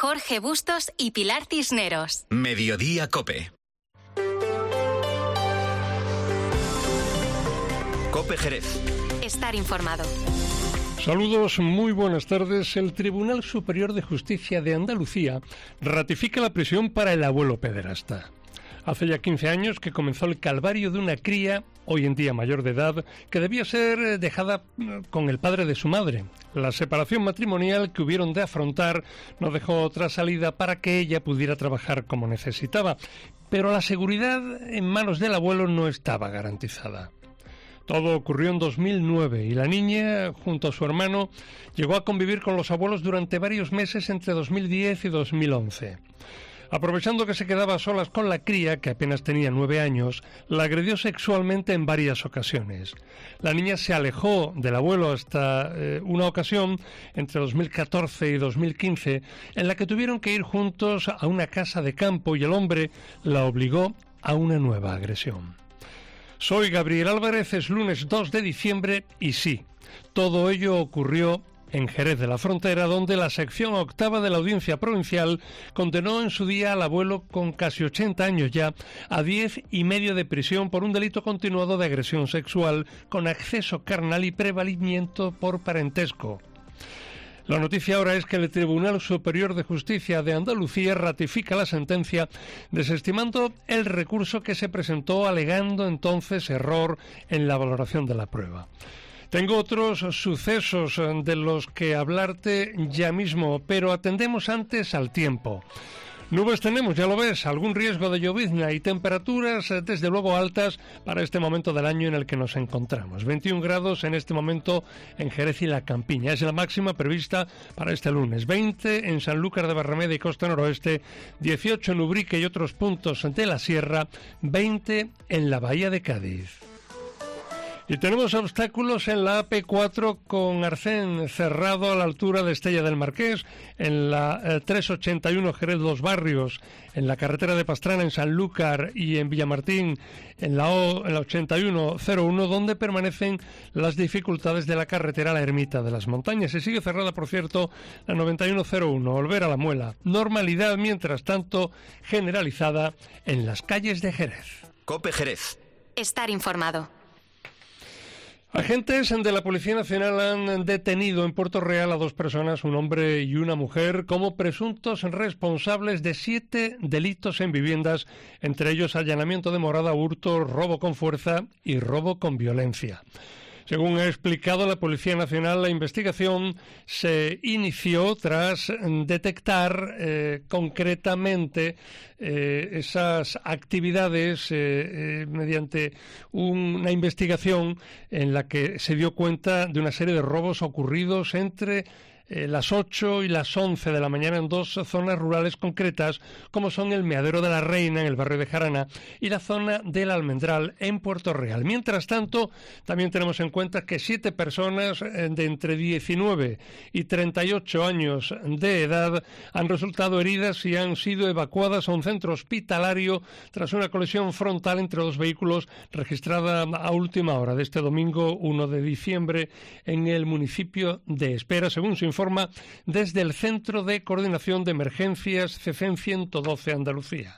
Jorge Bustos y Pilar Cisneros. Mediodía COPE. COPE Jerez. Estar informado. Saludos, muy buenas tardes. El Tribunal Superior de Justicia de Andalucía ratifica la prisión para el abuelo pederasta. Hace ya 15 años que comenzó el calvario de una cría, hoy en día mayor de edad, que debía ser dejada con el padre de su madre. La separación matrimonial que hubieron de afrontar no dejó otra salida para que ella pudiera trabajar como necesitaba, pero la seguridad en manos del abuelo no estaba garantizada. Todo ocurrió en 2009 y la niña, junto a su hermano, llegó a convivir con los abuelos durante varios meses entre 2010 y 2011. Aprovechando que se quedaba a solas con la cría, que apenas tenía 9 años, la agredió sexualmente en varias ocasiones. La niña se alejó del abuelo hasta una ocasión, entre 2014 y 2015, en la que tuvieron que ir juntos a una casa de campo y el hombre la obligó a una nueva agresión. Soy Gabriel Álvarez, es lunes 2 de diciembre y sí, todo ello ocurrió en Jerez de la Frontera, donde la sección octava de la Audiencia Provincial condenó en su día al abuelo, con casi 80 años ya, a 10 y medio de prisión por un delito continuado de agresión sexual con acceso carnal y prevalimiento por parentesco. La noticia ahora es que el Tribunal Superior de Justicia de Andalucía ratifica la sentencia, desestimando el recurso que se presentó alegando entonces error en la valoración de la prueba. Tengo otros sucesos de los que hablarte ya mismo, pero atendemos antes al tiempo. Nubes tenemos, ya lo ves, algún riesgo de llovizna y temperaturas desde luego altas para este momento del año en el que nos encontramos. 21 grados en este momento en Jerez y la Campiña, es la máxima prevista para este lunes. 20 en Sanlúcar de Barrameda y Costa Noroeste, 18 en Ubrique y otros puntos de la Sierra, 20 en la Bahía de Cádiz. Y tenemos obstáculos en la AP4 con arcén cerrado a la altura de Estella del Marqués, en la 381 Jerez Los Barrios, en la carretera de Pastrana en Sanlúcar y en Villamartín en la 8101, donde permanecen las dificultades de la carretera La Ermita de las Montañas. Se sigue cerrada, por cierto, la 9101, Volver a la Muela. Normalidad, mientras tanto, generalizada en las calles de Jerez. COPE Jerez. Estar informado. Agentes de la Policía Nacional han detenido en Puerto Real a 2 personas, un hombre y una mujer, como presuntos responsables de 7 delitos en viviendas, entre ellos allanamiento de morada, hurto, robo con fuerza y robo con violencia. Según ha explicado la Policía Nacional, la investigación se inició tras detectar concretamente esas actividades mediante una investigación en la que se dio cuenta de una serie de robos ocurridos entre las 8 y las 11 de la mañana en 2 zonas rurales concretas, como son el Meadero de la Reina, en el barrio de Jarana, y la zona del Almendral, en Puerto Real. Mientras tanto, también tenemos en cuenta que 7 personas de entre 19 y 38 años de edad han resultado heridas y han sido evacuadas a un centro hospitalario tras una colisión frontal entre 2 vehículos registrada a última hora de este domingo 1 de diciembre en el municipio de Espera, según se informa desde el Centro de Coordinación de Emergencias CECEN 112 Andalucía.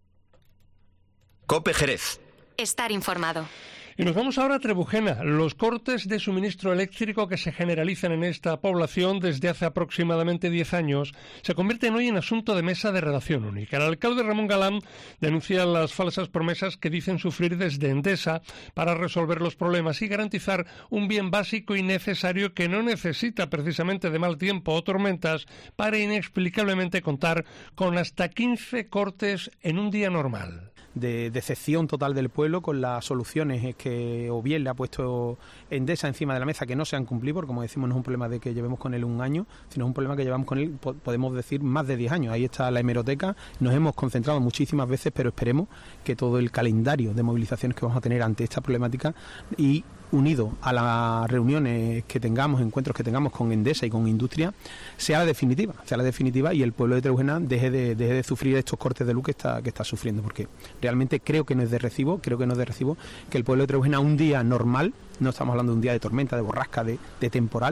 COPE Jerez. Estar informado. Y nos vamos ahora a Trebujena. Los cortes de suministro eléctrico que se generalizan en esta población desde hace aproximadamente 10 años se convierten hoy en asunto de mesa de redacción única. El alcalde Ramón Galán denuncia las falsas promesas que dicen sufrir desde Endesa para resolver los problemas y garantizar un bien básico y necesario que no necesita precisamente de mal tiempo o tormentas para inexplicablemente contar con hasta 15 cortes en un día normal. De decepción total del pueblo con las soluciones que o bien le ha puesto Endesa encima de la mesa, que no se han cumplido, porque como decimos no es un problema de que llevemos con él un año, sino es un problema que llevamos con él, podemos decir, más de 10 años. Ahí está la hemeroteca, nos hemos concentrado muchísimas veces, pero esperemos que todo el calendario de movilizaciones que vamos a tener ante esta problemática y unido a las reuniones que tengamos, encuentros que tengamos con Endesa y con Industria, sea la definitiva y el pueblo de Trebujena deje de sufrir estos cortes de luz que está sufriendo, porque realmente creo que no es de recibo que el pueblo de Trebujena un día normal, no estamos hablando de un día de tormenta, de borrasca, de temporal,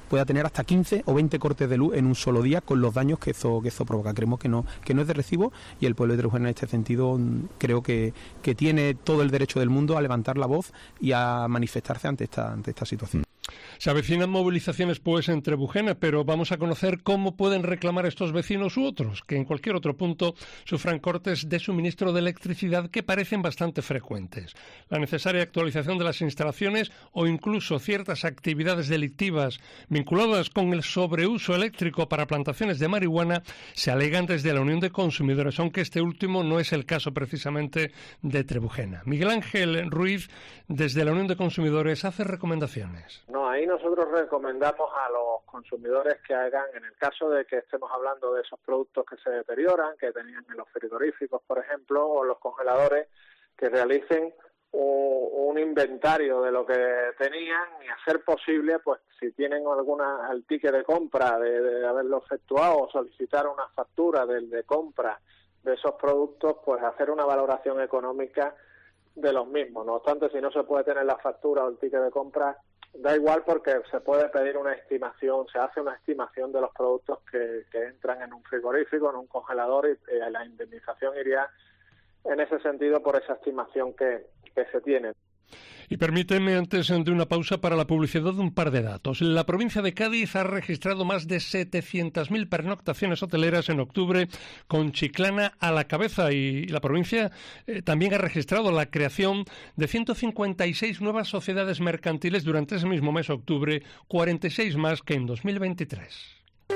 pueda tener hasta 15 o 20 cortes de luz en un solo día con los daños que eso provoca. Creemos que no es de recibo, y el pueblo de Trebujena en este sentido creo que tiene todo el derecho del mundo a levantar la voz y a manifestarse ante esta situación. Se avecinan movilizaciones pues en Trebujena, pero vamos a conocer cómo pueden reclamar estos vecinos u otros, que en cualquier otro punto sufran cortes de suministro de electricidad que parecen bastante frecuentes. La necesaria actualización de las instalaciones o incluso ciertas actividades delictivas vinculadas con el sobreuso eléctrico para plantaciones de marihuana se alegan desde la Unión de Consumidores, aunque este último no es el caso precisamente de Trebujena. Miguel Ángel Ruiz, desde la Unión de Consumidores, hace recomendaciones. No, ahí nosotros recomendamos a los consumidores que hagan, en el caso de que estemos hablando de esos productos que se deterioran, que tenían en los frigoríficos, por ejemplo, o los congeladores, que realicen un inventario de lo que tenían y, a ser posible, pues si tienen el ticket de compra de haberlo efectuado, o solicitar una factura de compra de esos productos, pues hacer una valoración económica de los mismos. No obstante, si no se puede tener la factura o el ticket de compra, da igual, porque se puede pedir una estimación, se hace una estimación de los productos que entran en un frigorífico, en un congelador, y la indemnización iría en ese sentido por esa estimación que se tiene. Y permíteme, antes de una pausa, para la publicidad, un par de datos. La provincia de Cádiz ha registrado más de 700.000 pernoctaciones hoteleras en octubre, con Chiclana a la cabeza, y la provincia también ha registrado la creación de 156 nuevas sociedades mercantiles durante ese mismo mes de octubre, 46 más que en 2023.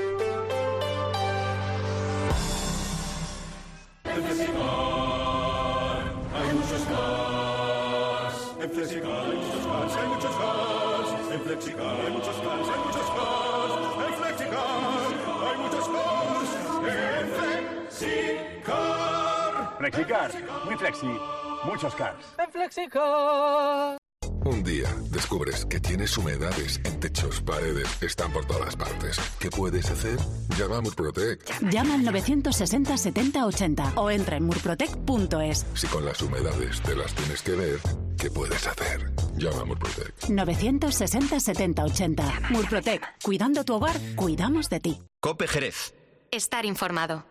En Flexicar hay muchos cars, hay muchos cars. En Flexicar hay muchos cars, hay muchos cars. En Flexicar hay muchos cars. En Flexicar. Flexicar, muy flexi, muchos cars. En Flexicar. Un día descubres que tienes humedades en techos, paredes, están por todas partes. ¿Qué puedes hacer? Llama a Murprotec. Llama al 960 70 80 o entra en murprotec.es. Si con las humedades te las tienes que ver, ¿qué puedes hacer? Llama a Murprotec. 960 70 80. Murprotec. Cuidando tu hogar, cuidamos de ti. COPE Jerez. Estar informado.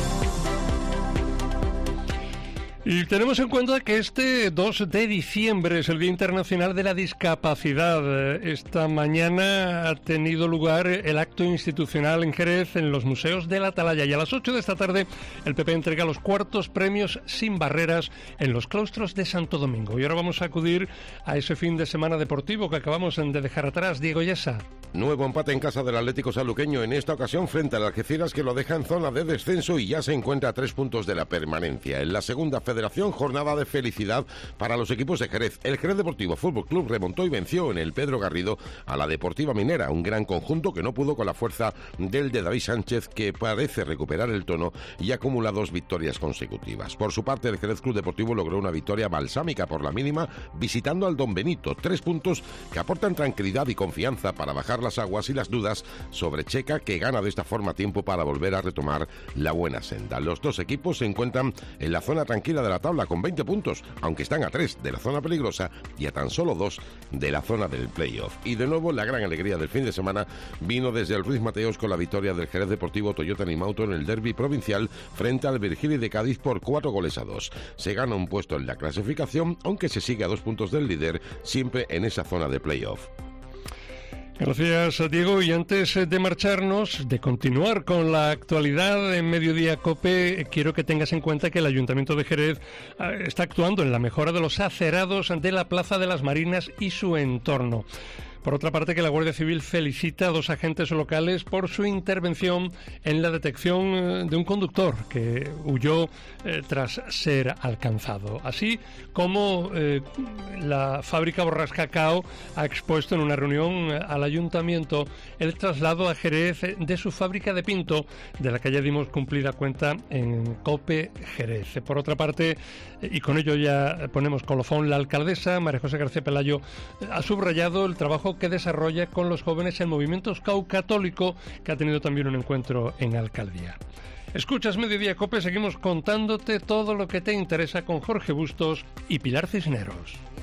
Y tenemos en cuenta que este 2 de diciembre es el Día Internacional de la Discapacidad. Esta mañana ha tenido lugar el acto institucional en Jerez, en los museos de la Atalaya, y a las 8 de esta tarde el PP entrega los cuartos premios Sin Barreras en los claustros de Santo Domingo. Y ahora vamos a acudir a ese fin de semana deportivo que acabamos de dejar atrás. Diego Yesa. Nuevo empate en casa del Atlético Sanluqueño, en esta ocasión frente al Algeciras, que lo deja en zona de descenso y ya se encuentra a 3 puntos de la permanencia. En la segunda federación, jornada de felicidad para los equipos de Jerez. El Jerez Deportivo Fútbol Club remontó y venció en el Pedro Garrido a la Deportiva Minera, un gran conjunto que no pudo con la fuerza del de David Sánchez, que parece recuperar el tono y acumula 2 victorias consecutivas. Por su parte, el Jerez Club Deportivo logró una victoria balsámica por la mínima visitando al Don Benito, 3 puntos que aportan tranquilidad y confianza para bajar las aguas y las dudas sobre Checa, que gana de esta forma tiempo para volver a retomar la buena senda. Los dos equipos se encuentran en la zona tranquila de la tabla con 20 puntos, aunque están a 3 de la zona peligrosa y a tan solo 2 de la zona del playoff. Y de nuevo, la gran alegría del fin de semana vino desde el Ruiz Mateos con la victoria del Jerez Deportivo Toyota Nimauto en el derbi provincial frente al Virgili de Cádiz por 4-2. Se gana un puesto en la clasificación, aunque se sigue a 2 puntos del líder, siempre en esa zona de playoff. Gracias, Diego. Y antes de marcharnos, de continuar con la actualidad en Mediodía COPE, quiero que tengas en cuenta que el Ayuntamiento de Jerez está actuando en la mejora de los acerados de la Plaza de las Marinas y su entorno. Por otra parte, que la Guardia Civil felicita a 2 agentes locales por su intervención en la detección de un conductor que huyó tras ser alcanzado. Así como la fábrica Borràs Cacao ha expuesto en una reunión al Ayuntamiento el traslado a Jerez de su fábrica de pinto, de la que ya dimos cumplida cuenta en COPE Jerez. Por otra parte, y con ello ya ponemos colofón, la alcaldesa María José García Pelayo ha subrayado el trabajo que desarrolla con los jóvenes el movimiento Scout Católico, que ha tenido también un encuentro en Alcaldía. Escuchas Mediodía COPE, seguimos contándote todo lo que te interesa con Jorge Bustos y Pilar Cisneros.